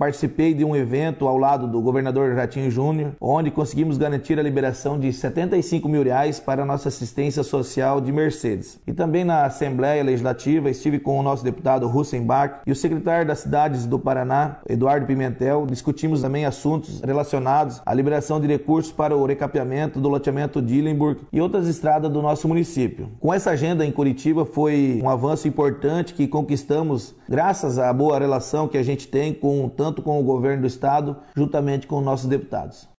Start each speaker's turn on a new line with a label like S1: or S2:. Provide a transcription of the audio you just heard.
S1: participei de um evento ao lado do governador Ratinho Júnior, onde conseguimos garantir a liberação de R$75 mil para a nossa assistência social de Mercedes. E também na Assembleia Legislativa estive com o nosso deputado Russenbach e o secretário das cidades do Paraná, Eduardo Pimentel. Discutimos também assuntos relacionados à liberação de recursos para o recapeamento do loteamento Dillenburg e outras estradas do nosso município. Com essa agenda em Curitiba foi um avanço importante que conquistamos graças à boa relação que a gente tem tanto com o governo do estado, juntamente com nossos deputados.